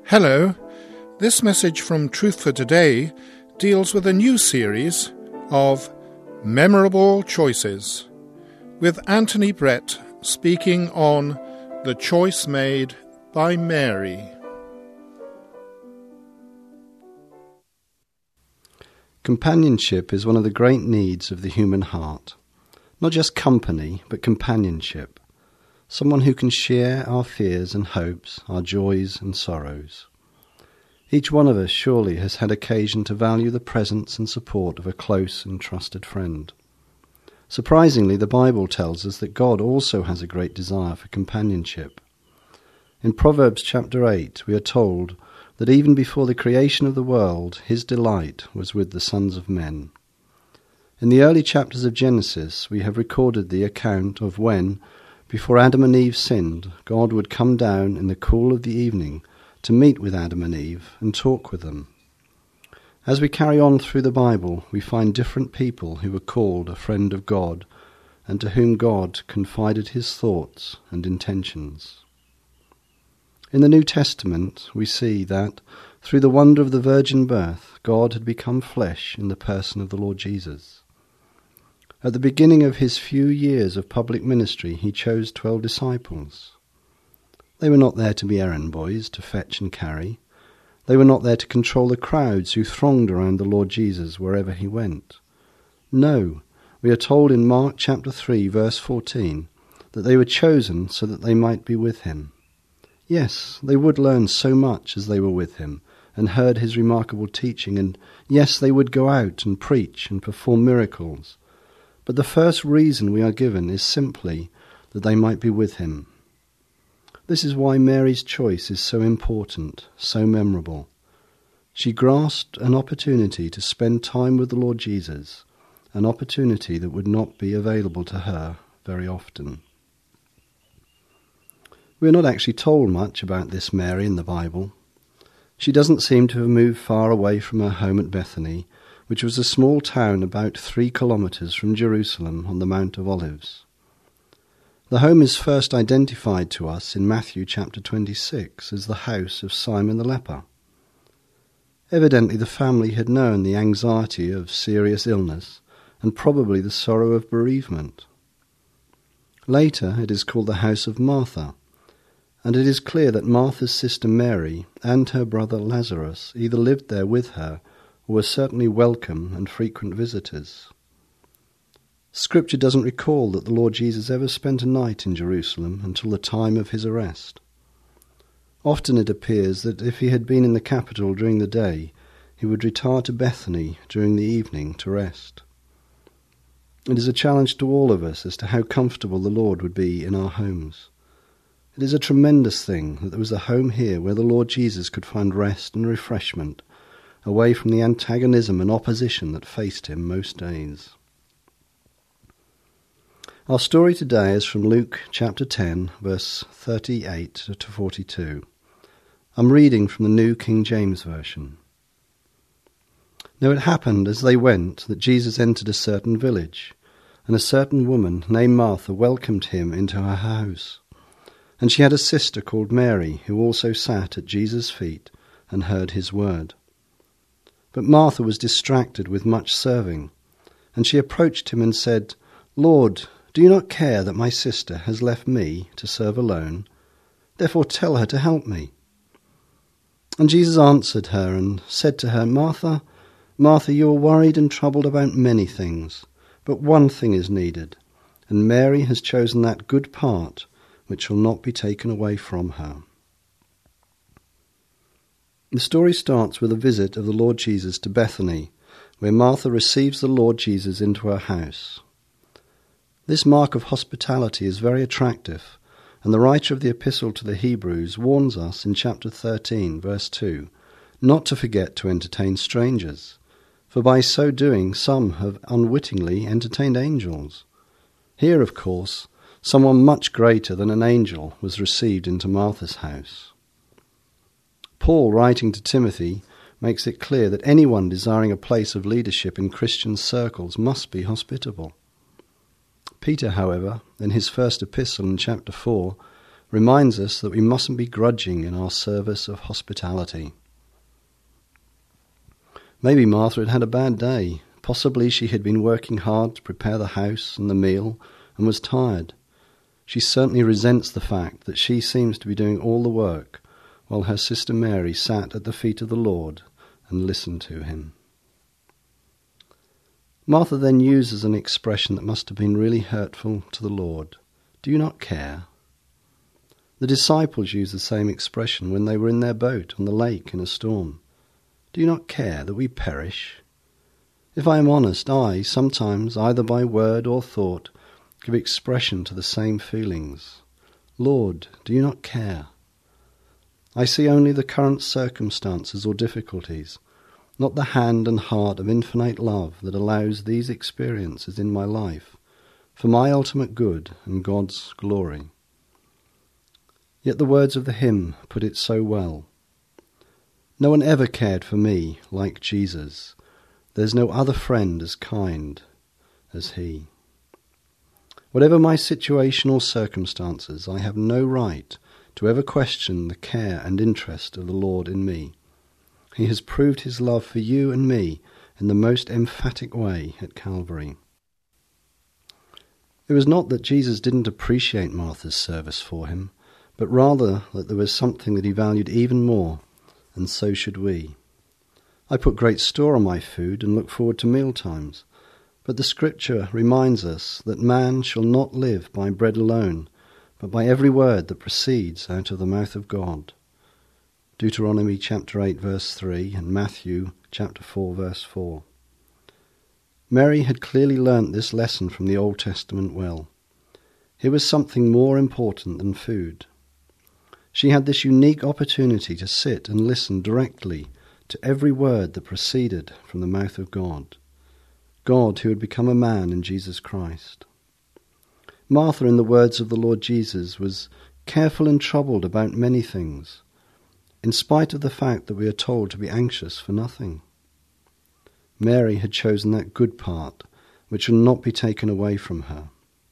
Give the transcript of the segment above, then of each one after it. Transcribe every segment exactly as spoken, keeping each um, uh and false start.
Hello, this message from Truth for Today deals with a new series of Memorable Choices, with Anthony Brett speaking on the choice made by Mary. Companionship is one of the great needs of the human heart. Not just company, but companionship. Someone who can share our fears and hopes, our joys and sorrows. Each one of us surely has had occasion to value the presence and support of a close and trusted friend. Surprisingly, the Bible tells us that God also has a great desire for companionship. In Proverbs chapter eight, we are told that even before the creation of the world, his delight was with the sons of men. In the early chapters of Genesis, we have recorded the account of when, before Adam and Eve sinned, God would come down in the cool of the evening to meet with Adam and Eve and talk with them. As we carry on through the Bible, we find different people who were called a friend of God and to whom God confided his thoughts and intentions. In the New Testament, we see that, through the wonder of the virgin birth, God had become flesh in the person of the Lord Jesus. At the beginning of his few years of public ministry, he chose twelve disciples. They were not there to be errand boys, to fetch and carry. They were not there to control the crowds who thronged around the Lord Jesus wherever he went. No, we are told in Mark chapter three, verse fourteen, that they were chosen so that they might be with him. Yes, they would learn so much as they were with him and heard his remarkable teaching, and yes, they would go out and preach and perform miracles. But the first reason we are given is simply that they might be with him. This is why Mary's choice is so important, so memorable. She grasped an opportunity to spend time with the Lord Jesus, an opportunity that would not be available to her very often. We are not actually told much about this Mary in the Bible. She doesn't seem to have moved far away from her home at Bethany, which was a small town about three kilometres from Jerusalem on the Mount of Olives. The home is first identified to us in Matthew chapter twenty-six as the house of Simon the leper. Evidently the family had known the anxiety of serious illness and probably the sorrow of bereavement. Later it is called the house of Martha, and it is clear that Martha's sister Mary and her brother Lazarus either lived there with her or were certainly welcome and frequent visitors. Scripture doesn't recall that the Lord Jesus ever spent a night in Jerusalem until the time of his arrest. Often it appears that if he had been in the capital during the day, he would retire to Bethany during the evening to rest. It is a challenge to all of us as to how comfortable the Lord would be in our homes. It is a tremendous thing that there was a home here where the Lord Jesus could find rest and refreshment, away from the antagonism and opposition that faced him most days. Our story today is from Luke chapter ten, verse thirty-eight to forty-two. I'm reading from the New King James Version. Now it happened as they went that Jesus entered a certain village, and a certain woman named Martha welcomed him into her house. And she had a sister called Mary, who also sat at Jesus' feet and heard his word. But Martha was distracted with much serving, and she approached him and said, Lord, do you not care that my sister has left me to serve alone? Therefore tell her to help me. And Jesus answered her and said to her, Martha, Martha, you are worried and troubled about many things, but one thing is needed, and Mary has chosen that good part which shall not be taken away from her. The story starts with a visit of the Lord Jesus to Bethany, where Martha receives the Lord Jesus into her house. This mark of hospitality is very attractive, and the writer of the Epistle to the Hebrews warns us in chapter thirteen, verse two, not to forget to entertain strangers, for by so doing some have unwittingly entertained angels. Here, of course, someone much greater than an angel was received into Martha's house. Paul, writing to Timothy, makes it clear that anyone desiring a place of leadership in Christian circles must be hospitable. Peter, however, in his first epistle in chapter four, reminds us that we mustn't be grudging in our service of hospitality. Maybe Martha had had a bad day. Possibly she had been working hard to prepare the house and the meal and was tired. She certainly resents the fact that she seems to be doing all the work while her sister Mary sat at the feet of the Lord and listened to him. Martha then uses an expression that must have been really hurtful to the Lord. Do you not care? The disciples used the same expression when they were in their boat on the lake in a storm. Do you not care that we perish? If I am honest, I, sometimes, either by word or thought, give expression to the same feelings. Lord, do you not care? I see only the current circumstances or difficulties, not the hand and heart of infinite love that allows these experiences in my life for my ultimate good and God's glory. Yet the words of the hymn put it so well. No one ever cared for me like Jesus. There's no other friend as kind as he. Whatever my situation or circumstances, I have no right to ever question the care and interest of the Lord in me. He has proved his love for you and me in the most emphatic way at Calvary. It was not that Jesus didn't appreciate Martha's service for him, but rather that there was something that he valued even more, and so should we. I put great store on my food and look forward to meal times, but the Scripture reminds us that man shall not live by bread alone, but by every word that proceeds out of the mouth of God. Deuteronomy chapter eight verse three and Matthew chapter four verse four. Mary had clearly learnt this lesson from the Old Testament well. Here was something more important than food. She had this unique opportunity to sit and listen directly to every word that proceeded from the mouth of God. God who had become a man in Jesus Christ. Martha, in the words of the Lord Jesus, was careful and troubled about many things, in spite of the fact that we are told to be anxious for nothing. Mary had chosen that good part, which will not be taken away from her.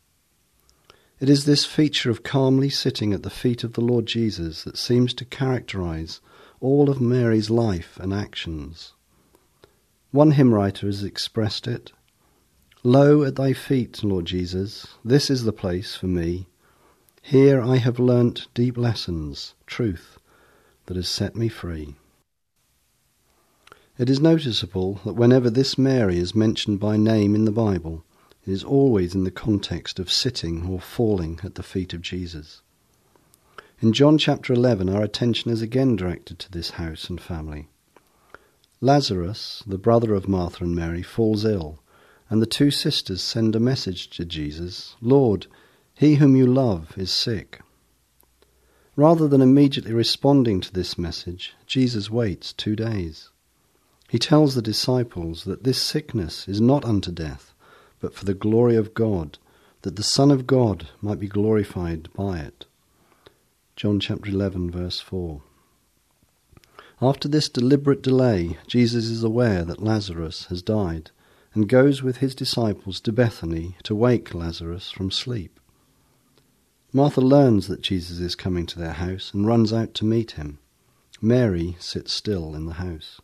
It is this feature of calmly sitting at the feet of the Lord Jesus that seems to characterize all of Mary's life and actions. One hymn writer has expressed it, Lo, at thy feet, Lord Jesus, this is the place for me. Here I have learnt deep lessons, truth, that has set me free. It is noticeable that whenever this Mary is mentioned by name in the Bible, it is always in the context of sitting or falling at the feet of Jesus. In John chapter eleven, our attention is again directed to this house and family. Lazarus, the brother of Martha and Mary, falls ill, and the two sisters send a message to Jesus, Lord, he whom you love is sick. Rather than immediately responding to this message, Jesus waits two days. He tells the disciples that this sickness is not unto death, but for the glory of God, that the Son of God might be glorified by it. John chapter eleven, verse four. After this deliberate delay, Jesus is aware that Lazarus has died, and goes with his disciples to Bethany to wake Lazarus from sleep. Martha learns that Jesus is coming to their house and runs out to meet him. Mary sits still in the house.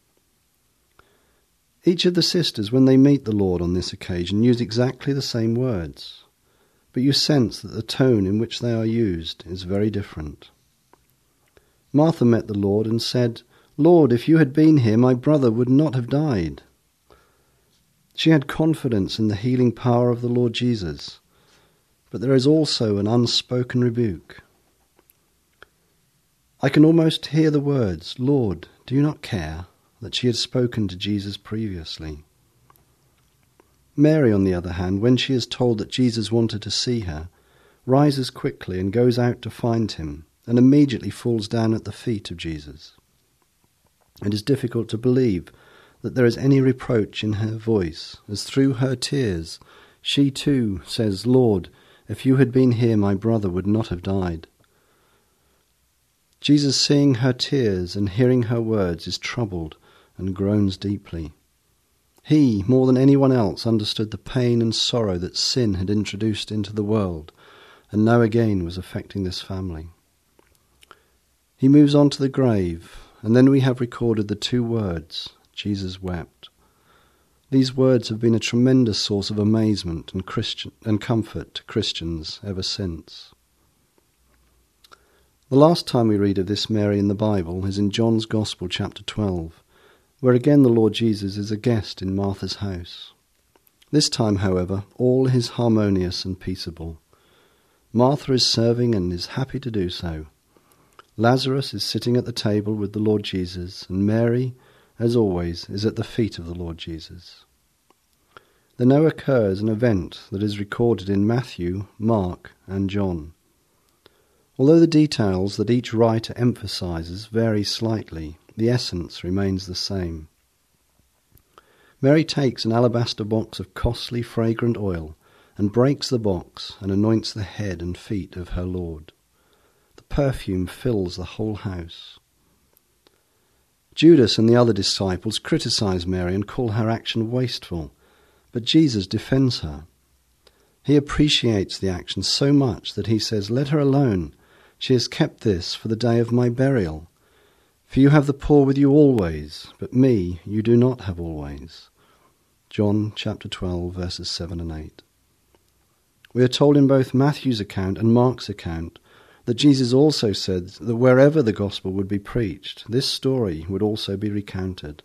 Each of the sisters, when they meet the Lord on this occasion, use exactly the same words, but you sense that the tone in which they are used is very different. Martha met the Lord and said, Lord, if you had been here, my brother would not have died. She had confidence in the healing power of the Lord Jesus, but there is also an unspoken rebuke. I can almost hear the words, Lord, do you not care, that she had spoken to Jesus previously. Mary, on the other hand, when she is told that Jesus wanted to see her, rises quickly and goes out to find him, and immediately falls down at the feet of Jesus. It is difficult to believe that there is any reproach in her voice, as through her tears she too says, Lord, if you had been here, my brother would not have died. Jesus, seeing her tears and hearing her words, is troubled and groans deeply. He, more than anyone else, understood the pain and sorrow that sin had introduced into the world, and now again was affecting this family. He moves on to the grave, and then we have recorded the two words, Jesus wept. These words have been a tremendous source of amazement and Christian and comfort to Christians ever since. The last time we read of this Mary in the Bible is in John's Gospel, chapter twelve, where again the Lord Jesus is a guest in Martha's house. This time, however, all is harmonious and peaceable. Martha is serving and is happy to do so. Lazarus is sitting at the table with the Lord Jesus, and Mary, as always, is at the feet of the Lord Jesus. There now occurs an event that is recorded in Matthew, Mark, and John. Although the details that each writer emphasizes vary slightly, the essence remains the same. Mary takes an alabaster box of costly fragrant oil and breaks the box and anoints the head and feet of her Lord. The perfume fills the whole house. Judas and the other disciples criticize Mary and call her action wasteful, but Jesus defends her. He appreciates the action so much that he says, "Let her alone. She has kept this for the day of my burial. For you have the poor with you always, but me you do not have always." John chapter twelve, verses seven and eight. We are told in both Matthew's account and Mark's account that Jesus also said that wherever the gospel would be preached, this story would also be recounted.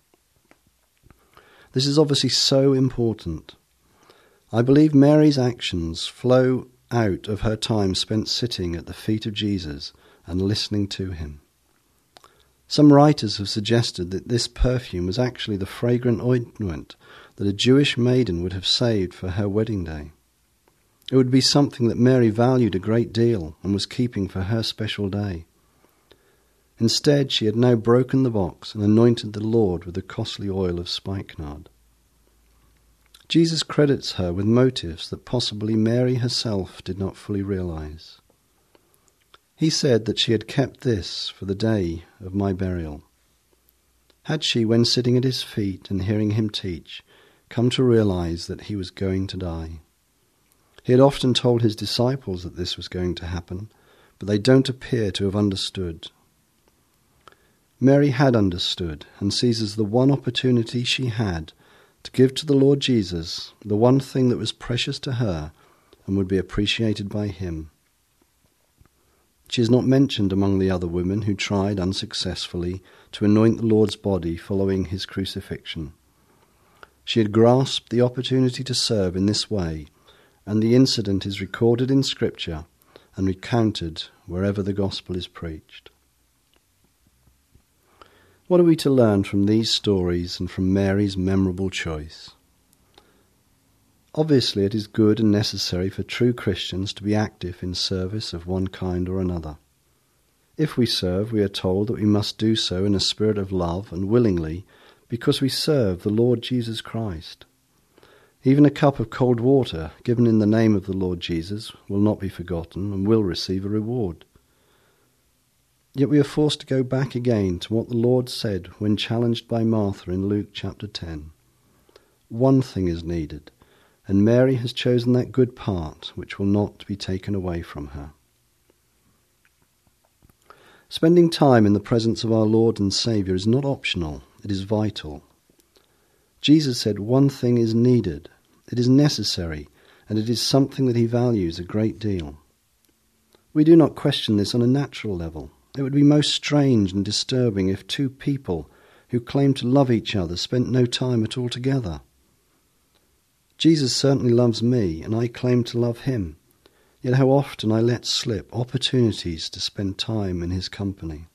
This is obviously so important. I believe Mary's actions flow out of her time spent sitting at the feet of Jesus and listening to him. Some writers have suggested that this perfume was actually the fragrant ointment that a Jewish maiden would have saved for her wedding day. It would be something that Mary valued a great deal and was keeping for her special day. Instead, she had now broken the box and anointed the Lord with the costly oil of spikenard. Jesus credits her with motives that possibly Mary herself did not fully realize. He said that she had kept this for the day of my burial. Had she, when sitting at his feet and hearing him teach, come to realize that he was going to die? He had often told his disciples that this was going to happen, but they don't appear to have understood. Mary had understood and seizes the one opportunity she had to give to the Lord Jesus the one thing that was precious to her and would be appreciated by him. She is not mentioned among the other women who tried unsuccessfully to anoint the Lord's body following his crucifixion. She had grasped the opportunity to serve in this way, and the incident is recorded in Scripture and recounted wherever the gospel is preached. What are we to learn from these stories and from Mary's memorable choice? Obviously, it is good and necessary for true Christians to be active in service of one kind or another. If we serve, we are told that we must do so in a spirit of love and willingly, because we serve the Lord Jesus Christ. Even a cup of cold water given in the name of the Lord Jesus will not be forgotten and will receive a reward. Yet we are forced to go back again to what the Lord said when challenged by Martha in Luke chapter ten. One thing is needed, and Mary has chosen that good part which will not be taken away from her. Spending time in the presence of our Lord and Saviour is not optional, it is vital. Jesus said one thing is needed, it is necessary, and it is something that he values a great deal. We do not question this on a natural level. It would be most strange and disturbing if two people who claimed to love each other spent no time at all together. Jesus certainly loves me, and I claim to love him, yet how often I let slip opportunities to spend time in his company.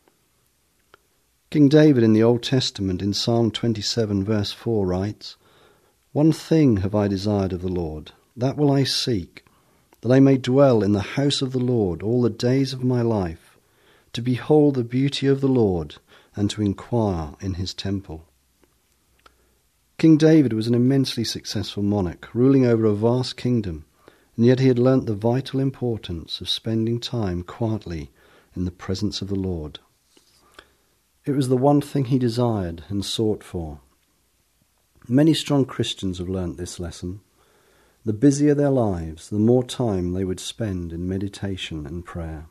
King David in the Old Testament in Psalm twenty-seven verse four writes, "One thing have I desired of the Lord, that will I seek, that I may dwell in the house of the Lord all the days of my life, to behold the beauty of the Lord and to inquire in his temple." King David was an immensely successful monarch, ruling over a vast kingdom, and yet he had learnt the vital importance of spending time quietly in the presence of the Lord. It was the one thing he desired and sought for. Many strong Christians have learnt this lesson. The busier their lives, the more time they would spend in meditation and prayer.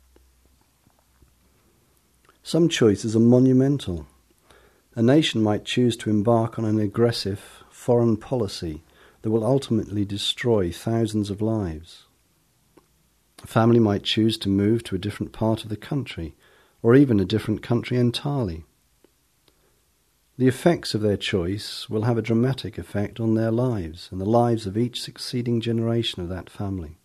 Some choices are monumental. A nation might choose to embark on an aggressive foreign policy that will ultimately destroy thousands of lives. A family might choose to move to a different part of the country, or even a different country entirely. The effects of their choice will have a dramatic effect on their lives and the lives of each succeeding generation of that family.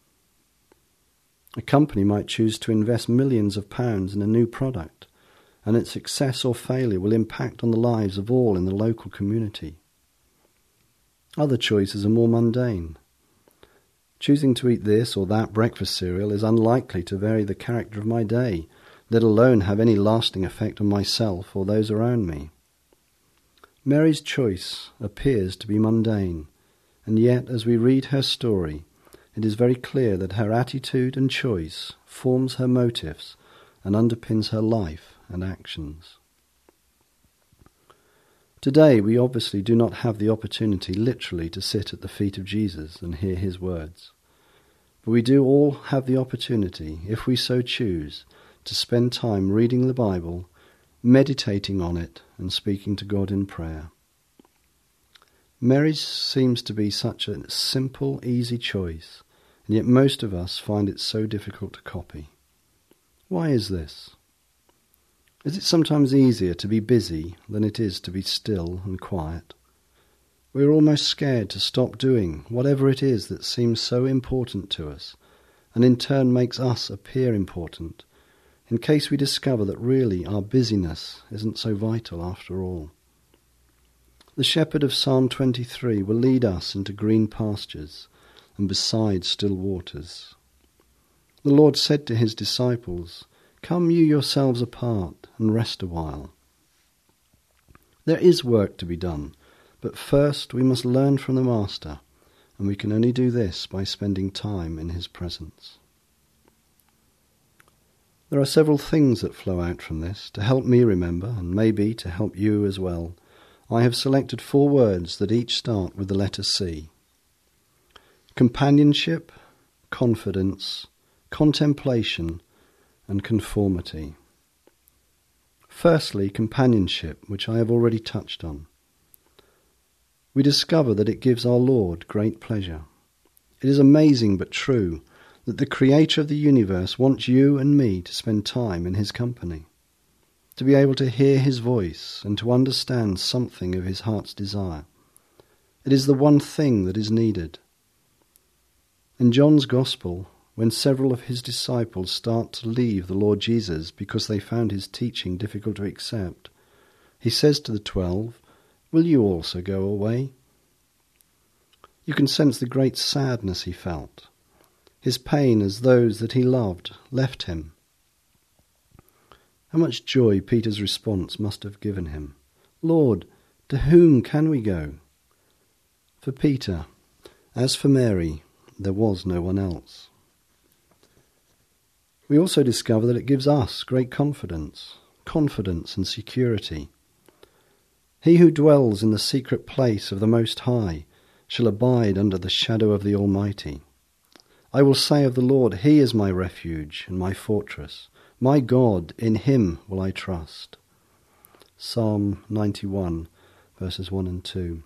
A company might choose to invest millions of pounds in a new product, and its success or failure will impact on the lives of all in the local community. Other choices are more mundane. Choosing to eat this or that breakfast cereal is unlikely to vary the character of my day, let alone have any lasting effect on myself or those around me. Mary's choice appears to be mundane, and yet as we read her story, it is very clear that her attitude and choice forms her motives and underpins her life and actions. Today we obviously do not have the opportunity literally to sit at the feet of Jesus and hear his words, but we do all have the opportunity, if we so choose, to spend time reading the Bible, meditating on it and speaking to God in prayer. Mary's seems to be such a simple, easy choice, and yet most of us find it so difficult to copy. Why is this? Is it sometimes easier to be busy than it is to be still and quiet? We are almost scared to stop doing whatever it is that seems so important to us, and in turn makes us appear important, in case we discover that really our busyness isn't so vital after all. The shepherd of Psalm twenty-three will lead us into green pastures and beside still waters. The Lord said to his disciples, "Come you yourselves apart and rest a while." There is work to be done, but first we must learn from the Master, and we can only do this by spending time in his presence. There are several things that flow out from this to help me remember, and maybe to help you as well. I have selected four words that each start with the letter C. Companionship, confidence, contemplation, and conformity. Firstly, companionship, which I have already touched on. We discover that it gives our Lord great pleasure. It is amazing but true that the Creator of the universe wants you and me to spend time in his company, to be able to hear his voice and to understand something of his heart's desire. It is the one thing that is needed. In John's Gospel, when several of his disciples start to leave the Lord Jesus because they found his teaching difficult to accept, he says to the twelve, "Will you also go away?" You can sense the great sadness he felt, his pain as those that he loved left him. How much joy Peter's response must have given him. "Lord, to whom can we go?" For Peter, as for Mary, there was no one else. We also discover that it gives us great confidence, confidence and security. He who dwells in the secret place of the Most High shall abide under the shadow of the Almighty. I will say of the Lord, he is my refuge and my fortress. My God, in him will I trust. Psalm ninety-one, verses one and two.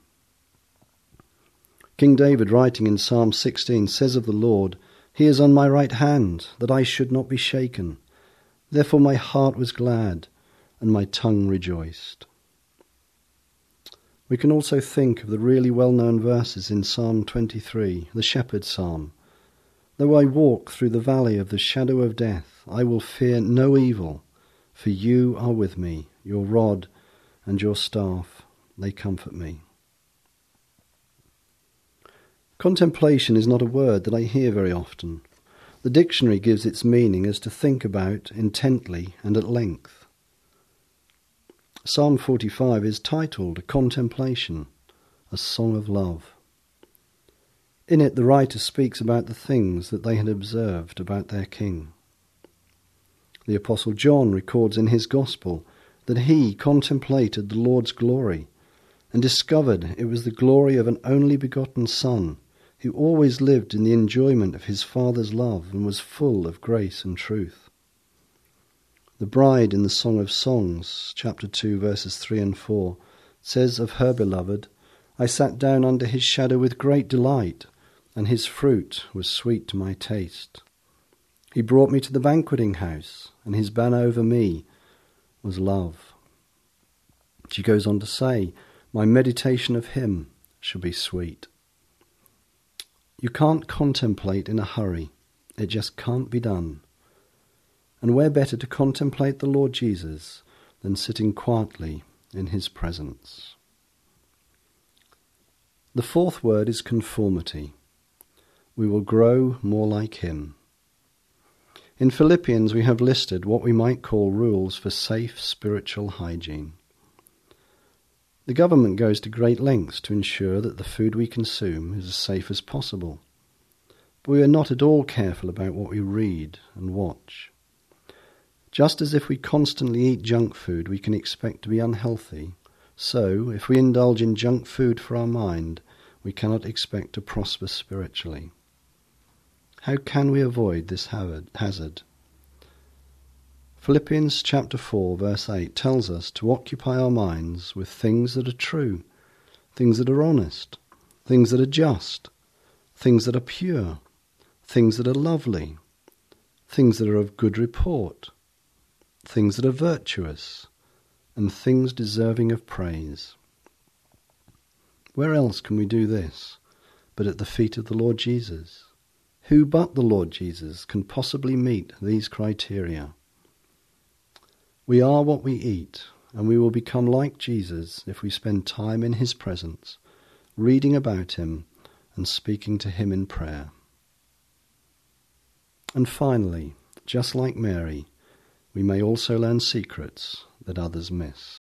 King David, writing in Psalm sixteen, says of the Lord, "He is on my right hand, that I should not be shaken. Therefore my heart was glad, and my tongue rejoiced." We can also think of the really well-known verses in Psalm twenty-three, the Shepherd's Psalm. "Though I walk through the valley of the shadow of death, I will fear no evil, for you are with me, your rod and your staff, they comfort me." Contemplation is not a word that I hear very often. The dictionary gives its meaning as to think about intently and at length. Psalm forty-five is titled, "A Contemplation, a Song of Love." In it the writer speaks about the things that they had observed about their king. The Apostle John records in his Gospel that he contemplated the Lord's glory and discovered it was the glory of an only begotten Son, who always lived in the enjoyment of his Father's love and was full of grace and truth. The bride in the Song of Songs, chapter two, verses three and four, says of her beloved, "I sat down under his shadow with great delight, and his fruit was sweet to my taste. He brought me to the banqueting house, and his banner over me was love." She goes on to say, "My meditation of him shall be sweet." You can't contemplate in a hurry. It just can't be done. And where better to contemplate the Lord Jesus than sitting quietly in his presence? The fourth word is conformity. We will grow more like him. In Philippians we have listed what we might call rules for safe spiritual hygiene. The government goes to great lengths to ensure that the food we consume is as safe as possible. But we are not at all careful about what we read and watch. Just as if we constantly eat junk food we can expect to be unhealthy, so if we indulge in junk food for our mind, we cannot expect to prosper spiritually. How can we avoid this hazard? Philippians chapter four, verse eight tells us to occupy our minds with things that are true, things that are honest, things that are just, things that are pure, things that are lovely, things that are of good report, things that are virtuous, and things deserving of praise. Where else can we do this but at the feet of the Lord Jesus? Who but the Lord Jesus can possibly meet these criteria? We are what we eat, and we will become like Jesus if we spend time in his presence, reading about him and speaking to him in prayer. And finally, just like Mary, we may also learn secrets that others miss.